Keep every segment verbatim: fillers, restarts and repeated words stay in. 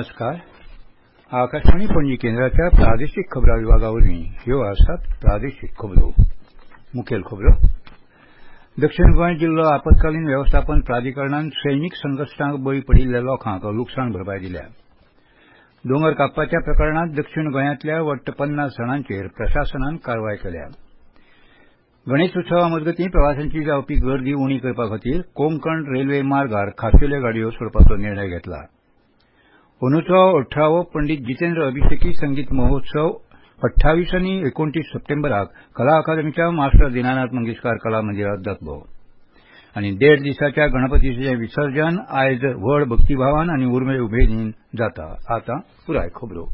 नमस्कार. आकाशवाणी पणजी केंद्राच्या प्रादेशिक खबरां विभागावरवीं ह्यो आसात प्रादेशिक खबरो. मुखेल खबरो. दक्षिण गोंय जिल्लो आपतकालीन वेवस्थापन प्राधिकरणान सैमीक संकश्टांक बळी पडिल्ल्या लोकांक लुकसाण भरपाय दिल्या. दोंगर कापपाच्या प्रकरणांत दक्षिण गोंयांतल्या वट्ट पन्नास जाणांचेर प्रशासनान कारवाय केल्या. गणेश उत्सवा मजगतीं प्रवाशांची जावपी गर्दी उणी करपा खातीर कोंकण रेल्वे मार्गार खाशेल्यो गाडयो सोडपाचो निर्णय घेतला. अंदूचो अठरावो पंडीत जितेंद्र अभिषेकी संगीत महोत्सव अठ्ठावीस आनी एकोणतीस सप्टेंबराक कला अकादमीच्या मास्टर दिनानाथ मंगेशकार कला मंदिरांत जातलो. आनी देड दिसाच्या गणपतीचें विसर्जन आयज व्हड भक्तीभावान आनी उर्मे उमेदीन जाता. आतां पुराय खबरो.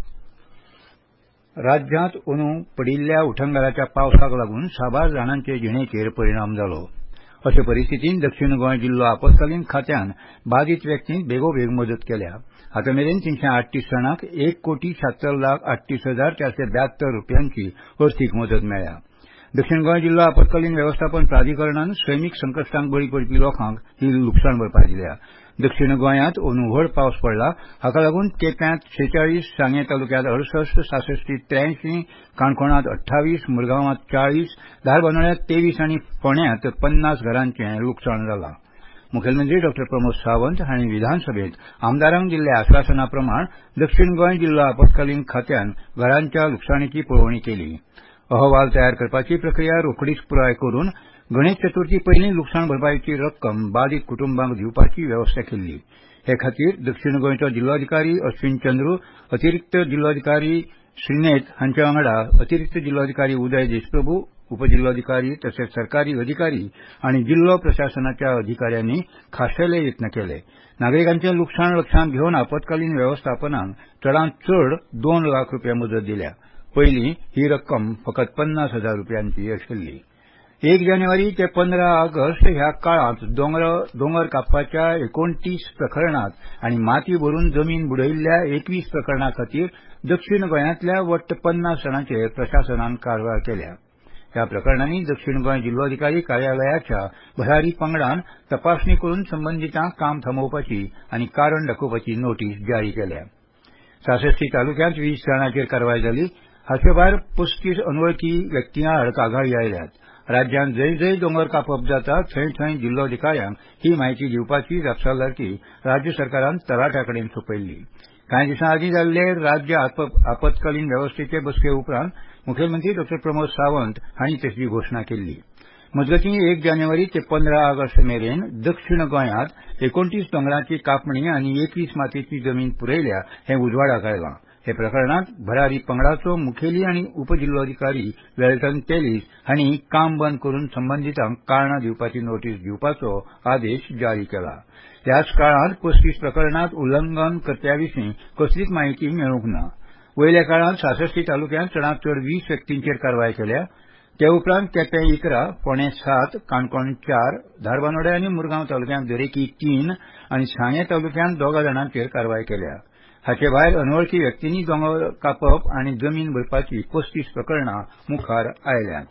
राज्यांत अंदू पडिल्ल्या उटंगाराच्या पावसाक लागून साबार जाणांचे जिणेचेर परिणाम जालो. अशे परिस्थितींत दक्षिण गोंय जिल्लो आपतकालीन खात्यान बाधित व्यक्तींक बेगोबेग मदत केल्या. हाता मेरेन तीनशे आठतीस जाणांक एक कोटी शात्तर लाख आठतीस हजार चारशे ब्यात्तर रुपयांची अर्थीक मदत मेळ्ळ्या. दक्षिण गोंय जिल्लो आपतकालीन वेवस्थापन प्राधिकरणान सैमीक संकश्टांक बळी पडपी लोकांक ही लुकसाण भरपाय दिल्या. दक्षिण गोंयांत अंदू व्हड पावस पडला. हाका लागून केप्यांत शेचाळीस, सांगे तालुक्यांत अडसष्ट, सासष्टीत त्र्यायंशी, काणकोणांत अठ्ठावीस, मुरगांवांत चाळीस, धारबांदोड्यांत तेवीस आनी फोंड्यांत पन्नास घरांचें लुकसाण जालां. मुखेलमंत्री डॉ प्रमोद सावंत हांणी विधानसभेत आमदारांक दिल्ल्या आश्वासना प्रमाण दक्षिण गोंय जिल्लो आपतकालीन खात्यान घरांच्या लुकसाणीची पळोवणी केली. अहवाल तयार करपाची प्रक्रिया रोखडीच पुराय करून गणेश चतुर्थी पयलीं लुकसाण भरपायेची रक्कम बाधित कुटुंबांक दिवपाची व्यवस्था केल्ली. हे खातीर दक्षिण गोंयचो जिल्लोधिकारी अश्विन चंद्रू, अतिरिक्त जिल्लोधिकारी श्रीनेत हांचे वांगडा अतिरिक्त जिल्लोधिकारी उदय देशप्रभू, उपजिल्लोधिकारी तशेंच सरकारी अधिकारी आनी जिल्लो प्रशासनाच्या अधिकाऱ्यांनी खाशेले यत्न केले. नागरिकांचें लुकसाण लक्षांत घेवन आपतकालीन वेवस्थापनाक चडांत चड दोन लाख रुपया मदत दिल्या. पयलीं ही रक्कम फकत पन्नास हजार रुपयांची आशिल्ली. एक जानेवारी ते पंदरा ऑगस्ट ह्या काळांत दोंगर कापपाच्या एकोणतीस प्रकरणांत आनी माती भरून जमीन बुडयिल्ल्या एकवीस प्रकरणां खातीर दक्षिण गोंयांतल्या वट्ट पन्नास जाणांचेर प्रशासनान कारवाय केल्या. ह्या प्रकरणांनी दक्षिण गोंय जिल्लोधिकारी कार्यालयाच्या भरारी पंगडान तपासणी करून संबंदीतांक काम थांबोवपाची आनी कारण दाखोवपाची नोटीस जारी केल्या. सासष्टी तालुक्यांत वीस जाणांचेर कारवाय जाली. हाचे भायर पस्तीस अनवळखी व्यक्तीं आड कागाळी आयल्यात. राज्यांत जंय जंय दोंगर कापप जाता थंय थंय जिल्लोधिकाऱ्यांक ही म्हायती दिवपाची जापसालदारकी राज्य सरकारान तलाट्या कडेन सोपयल्ली. कांय दिसां आदीं जाल्ले राज्य आपतकालीन वेवस्थेचे बसके उपरांत मुखेलमंत्री डॉ प्रमोद सावंत हांणी तशी घोशणा केल्ली. मजगतीं एक जानेवारी ते पंदरा ऑगस्ट मेरेन दक्षिण गोंयांत एकोणतीस दोंगरांची कापणी आनी एकवीस मातयेची जमीन पुरयल्या हें उजवाडाक आयलां. हे प्रकरणांत भरारी पंगडाचो मुखेली आनी उपजिल्लोधिकारी वेल्टन टेलीस हांणी काम बंद करून संबंदीतांक कारणां दिवपाची नोटीस दिवपाचो आदेश जारी केला. ह्याच काळांत पस्तीस प्रकरणांत उल्लंघन कर्त्याविशीं कसलीच म्हायती मेळूंक ना. वयल्या काळांत सासष्टी तालुक्यांत चडांत चड वीस व्यक्तींचेर कारवाय केल्या. ते उपरांत केपें इकरा, फोंडें सात, काणकोण चार, धारबांदोड्या आनी मुरगांव तालुक्यांत दरेकी तीन आनी सांगे तालुक्यांत दोगा जाणांचेर कारवाय केल्या. हाचे भायर अनवळखी व्यक्तींनी दोंगर कापप आनी जमीन भरपाची पस्तीस प्रकरणां मुखार आयल्यांत.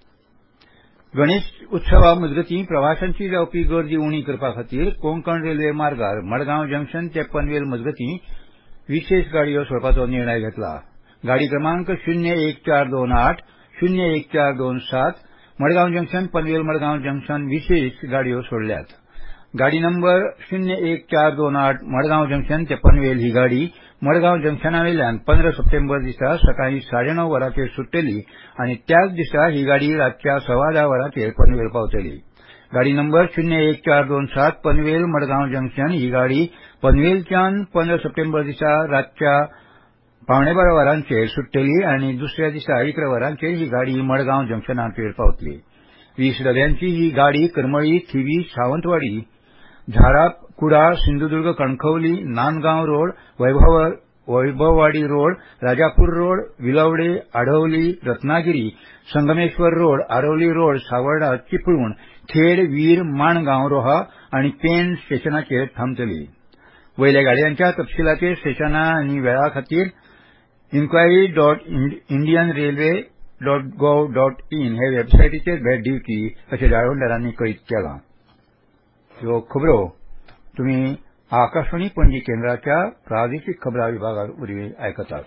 गणेश उत्सवा मजगतीं प्रवाशांची जावपी गर्दी उणी करपा खातीर कोंकण रेल्वे मार्गार मडगांव जंक्शन ते पनवेल मजगतीं विशेष गाडयो सोडपाचो निर्णय घेतला. गाडी क्रमांक शून्य एक चार दोन आठ, शून्य एक चार दोन सात मडगांव जंक्शन पनवेल मडगांव जंक्शन विशेष गाडयो सोडल्यात. गाडी नंबर शून्य एक चार दोन आठ मडगांव जंक्शन ते पनवेल ही गाडी मडगांव जंक्शनावेल्यान पंदरा सप्टेंबर दिसा सकाळीं साडे णव वरांचेर सुट्टली आनी त्याच दिसा ही गाडी रातच्या सव्वा धा वरांचेर पनवेल पावतली. गाडी नंबर शून्य एक चार दोन सात पनवेल मडगांव जंक्शन ही गाडी पनवेलच्यान पंदरा सप्टेंबर दिसा रातच्या पावणे बारा वरांचेर सुट्टली आनी दुसऱ्या दिसा इकरा वरांचेर ही गाडी मडगांव जंक्शनाचेर पावतली. वीस डब्यांची ही गाडी करमळी, थिवी, सावंतवाडी, झारा, कुडाळ, सिंधुदुर्ग, कणकवली, नांदगांव रोड, वैभव Vaibhavwadi road, Rajapur road, Vilavade, आढवली, Ratnagiri, Sangameshwar road, Aravali road, Savarda, Chiplun, Khed, वीर, माणगांव, रोहा आनी पेण स्टेशनाचेर थांबतली. वयल्या गाडयांच्या तपशीलाचेर स्टेशनां आनी वेळा खातीर inquiry dot Indian railway dot gov dot in हे वेबसायटीचेर भेट दिवची अशें जाळवणदारांनी कळीत केलां. ह्यो खबरो तुमी आकाशवाणी पणजी केंद्राच्या प्रादेशीक खबरां विभागावरवीं आयकतात.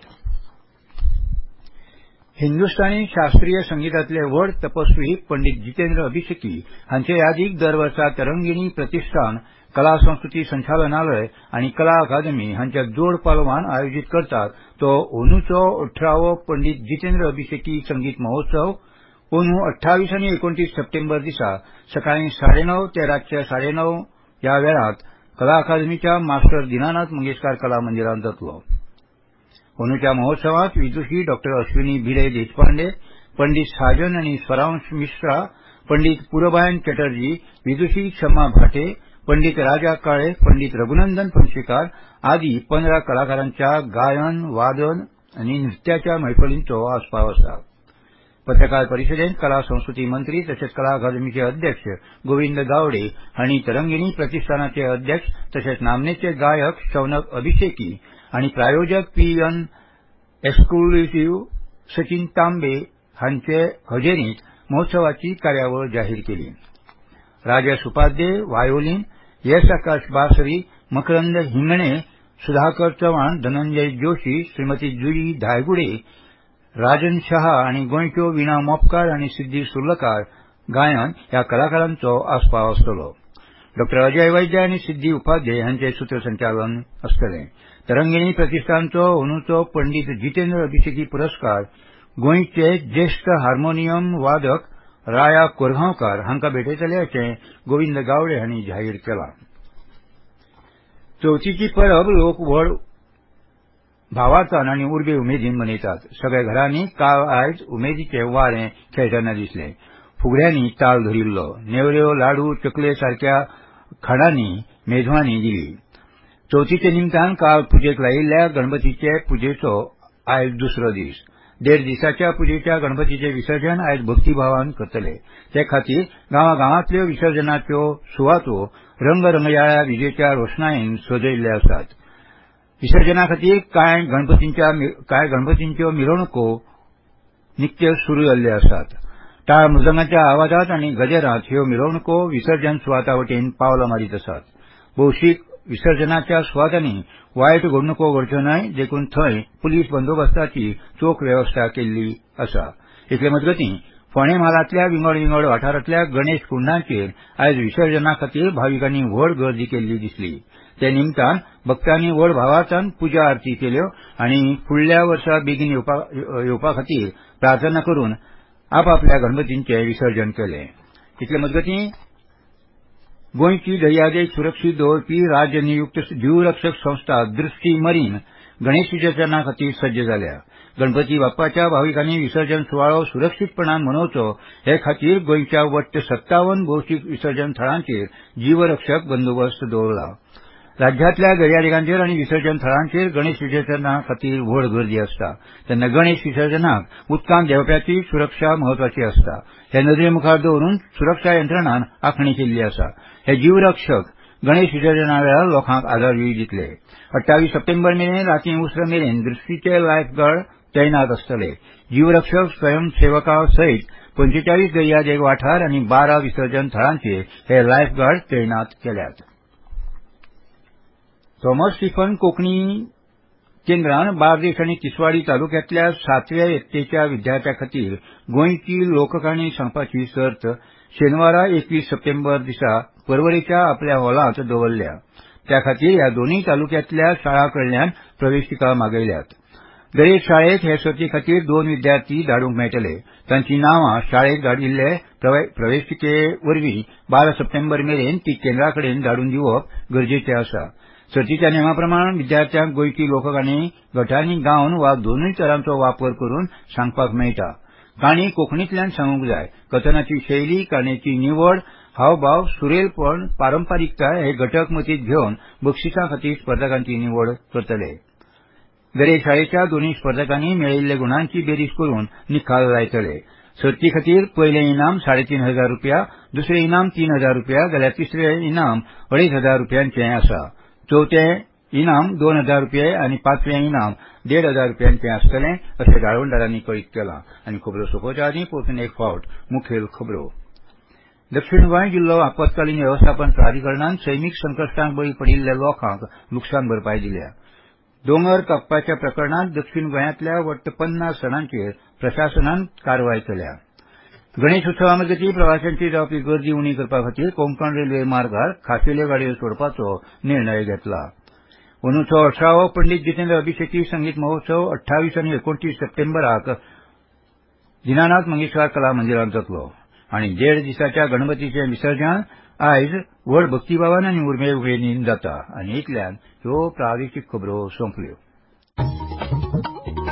हिंदुस्थानी शास्त्रीय संगीतातले व्हड तपस्वी पंडित जितेंद्र अभिषेकी हांचे यादीक दर वर्सा तरंगिणी प्रतिष्ठान, कला संस्कृती संचालनालय आनी कला अकादमी हांच्या जोड पालवान आयोजीत करतात तो अंदूचो अठरावो पंडित जितेंद्र अभिषेकी संगीत महोत्सव अंदू अठ्ठावीस आनी एकोणतीस सप्टेंबर दिसा सकाळी साडेनव ते रातचे साडेनव ह्या वेळात कला अकादमीच्या मास्टर दिनानाथ मंगेशकार कला मंदिरांत जातलो. अंदूच्या महोत्सवात विदुषी डॉ अश्विनी भिडे देशपांडे, पंडित साजन आनी स्वरांश मिश्रा, पंडित पुरबायन चॅटर्जी, विदुषी क्षमा भाटे, पंडित राजा काळे, पंडित रघुनंदन फणशीकार आदी पंदरा कलाकारांच्या गायन, वादन आनी नृत्याच्या मैफलींचो आस्पाव आसा. पत्रकार परिशदेंत कला संस्कृती मंत्री तशेंच कला अकादमीचे अध्यक्ष गोविंद गावडे हांणी तरंगिणी प्रतिष्ठानाचे अध्यक्ष तशेंच नामनेचे गायक शौनक अभिषेकी आनी प्रायोजक पी एन एक्सक्लुझिव्ह सचिन तांबे हांचे हजेरींत महोत्सवाची कार्यावळ जाहीर केली. राजेश उपाध्ये वायोलीन, येस आकाश बासरी, मकरंद हिंगणे, सुधाकर चव्हाण, धनंजय जोशी, श्रीमती जुई धायगुडे, राजन शहा आनी गोंयच्यो विणा मोपकार आनी सिद्धी सुर्लकार गायन ह्या कलाकारांचो आस्पाव आसतलो. डॉ अजय वैद्य आनी सिद्धी उपाध्ये हांचे सूत्रसंचालन आसतलें. तरंगिणी प्रतिष्ठानचो अंदूचो पंडित जितेंद्र अभिषेकी पुरस्कार गोंयचे ज्येश्ठ हार्मोनियम वादक राया कोरगांवकार हांकां भेटयतले अशें गोविंद गावडे हांणी जाहीर केलां. चवथीची परब लोक व्हड भावार्थान आनी उर्बे उमेदीन मनयतात. सगळ्या घरांनी काल आयज उमेदीचें वारें खेळटना दिसलें. फुगड्यांनी ताल धरिल्लो. नेवऱ्यो, लाडू, चकले सारक्या खाणांनी मेजवानी दिली. चवथीचे निमतान काल पुजेक लायिल्ल्या गणपतीचे पुजेचो आयज दुसरो दीस. देड दिसाच्या पुजेच्या गणपतीचे विसर्जन आयज भक्तीभावान करतले. ते खातीर गांवागांवांतल्यो विसर्जनाच्यो सुवातो रंगरंगयाळ्या विजेच्या रोशनायेन सजयल्ल्यो आसात. विसर्जना खातीर कांय गणपतींच्या कांय गणपतींच्यो मिरवणुको नित्य सुरू जाल्ल्यो आसात. टाळ मृदंगाच्या आवाजात आनी गजरात ह्यो मिरवणुको विसर्जन सुवाता वटेन पावलां मारीत आसात. भौशीक विसर्जनाच्या सुवातांनी वायट घडणुको घडच्यो न्हय देखून थंय पुलीस बंदोबस्ताची चोख वेवस्था केल्ली आसा. इतले मजगतीं फोंडें म्हालांतल्या विंगड विंगड वाठारांतल्या गणेश कुंडांचेर आयज विसर्जना खातीर भाविकांनी व्हड गर्दी केल्ली दिसली. ते निमतान भक्तांनी व्हड भावार्थान पुजा आरती केल्यो आनी फुडल्या वर्सा बेगीन येवपा खातीर प्रार्थना करून आपापल्या गणपतींचें विसर्जन केलें. इतले मजगतीं गोंयची दर्यादेग सुरक्षीत दवरपी राज्य नियुक्त जीवरक्षक संस्था दृश्टी मरीन गणेश विसर्जना खातीर सज्ज जाल्या. गणपती बाप्पाच्या भाविकांनी विसर्जन सुवाळो सुरक्षीतपणान मनोवचो हे खातीर गोंयच्या वट्ट सत्तावन भौशीक विसर्जन थळांचेर जीवरक्षक बंदोबस्त दवरला. राज्यांतल्या दर्यादेगांचेर आनी विसर्जन थळांचेर गणेश विसर्जना खातीर व्हड गर्दी आसता. तेन्ना गणेश विसर्जनाक उदकांत देंवप्याची सुरक्षा म्हत्वाची आसता. हे नदरे मुखार दवरून सुरक्षा यंत्रणान आंखणी केल्ली आसा. हे जीवरक्षक गणेश विसर्जना वेळार लोकांक आदारूय दितले. अठ्ठावीस सप्टेंबर मेरेन रातीं उसर मेरेन दृश्टीचे लायफगार्ड तैनात आसतले. जीवरक्षक स्वयंसेवकां सयत पंचेचाळीस दर्यादेग वाठार आनी बारा विसर्जन थळांचेर हे लायफगार्ड तैनात केल्यात. थॉमस स्टीफन कोंकणी केंद्रान बार्देस आनी तिसवाडी तालुक्यांतल्या सातव्या यत्तेच्या विद्यार्थ्यां खातीर गोंयची लोककाणी सांगपाची सर्त शेनवारा एकवीस सप्टेंबर दिसा परवरेच्या आपल्या हॉलांत दवरल्या. त्या खातीर ह्या दोनूय तालुक्यांतल्या शाळां कडल्यान प्रवेशिका मागयल्यात. दरेक शाळेत हे सर्ती खातीर दोन विद्यार्थी धाडूंक मेळटले. तांची नांवां शाळेक धाडिल्ले प्रवेशिके वरवीं बारा सप्टेंबर मेरेन ती केंद्रा कडेन धाडून दिवप गरजेचें आसा. सर्तीच्या नेमा प्रमाण विद्यार्थ्यांक गोंयची लोककाणी गटांनी गावन वा दोनूय तरांचो वापर करून सांगपाक मेळटा. काणी कोंकणींतल्यान सांगूंक जाय. कथनाची शैली, काणयेची निवड, हावभाव, सुरेलपण, पारंपारीकताय हे घटक मतींत घेवन बक्षिसां खातीर स्पर्धकांची निवड करतले. दरेक शाळेच्या दोनूय स्पर्धकांनी मेळयिल्ल्या गुणांची बेरीज करून निकाल लायतले. सर्ती खातीर पयलें इनाम साडेतीन हजार रुपया, दुसरें इनाम तीन हजार रुपया जाल्यार तिसरें इनाम अडेज हजार रुपयांचें आसा. चवथें इनाम दोन हजार रुपये आनी पांचवें इनाम देड हजार रुपयांचें आसतलें अशें दाळवंडारांनी कळीत केलां. आनी खबरो सोंपोवच्या आदीं परतून एक फावट मुखेल खबरो. दक्षिण गोंय जिल्लो आपतकालीन वेवस्थापन प्राधिकरणान सैमीक संकश्टांक बळी पडिल्ल्या लोकांक लुकसाण भरपाय दिल्या. दोंगर कापपाच्या प्रकरणांत दक्षिण गोंयांतल्या वट्ट पन्नास जाणांचेर प्रशासनान कारवाय केल्या. गणेश उत्सवामजगती प्रवाशांची जावपी गर्दी उणी करपा खातीर कोंकण रेल्वे मार्गार खाशेल्यो गाडयो सोडपाचो निर्णय घेतला. अंदूचो अठरावो पंडीत जितेंद्र अभिशेकी संगीत महोत्सव अठ्ठावीस आनी एकोणतीस सप्टेंबराक दिनानाथ मंगेशकार कला मंदिरांत जातलो आनी देड दिसाच्या गणपतीचें विसर्जन आयज व्हड भक्तीभावान आनी उर्मे उमेदीन जाता. आनी इतल्यान ह्यो प्रादेशीक खबरो सोंपल्यो.